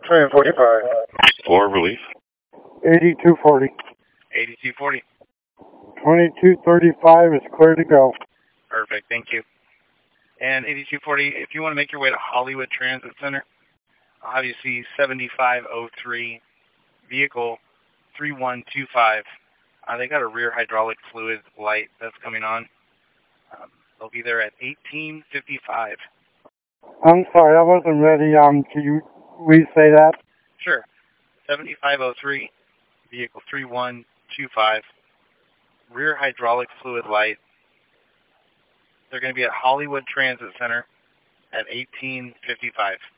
1045. For relief. 8240. 8240. 2235 is clear to go. Perfect, thank you. And 8240, if you want to make your way to Hollywood Transit Center, I'll have you see 7503, vehicle 3125. They got a rear hydraulic fluid light that's coming on. They'll be there at 1855. I'm sorry, I wasn't ready. Can you re-say that? Sure. 7503, vehicle 3125, rear hydraulic fluid light. They're going to be at Hollywood Transit Center at 1855.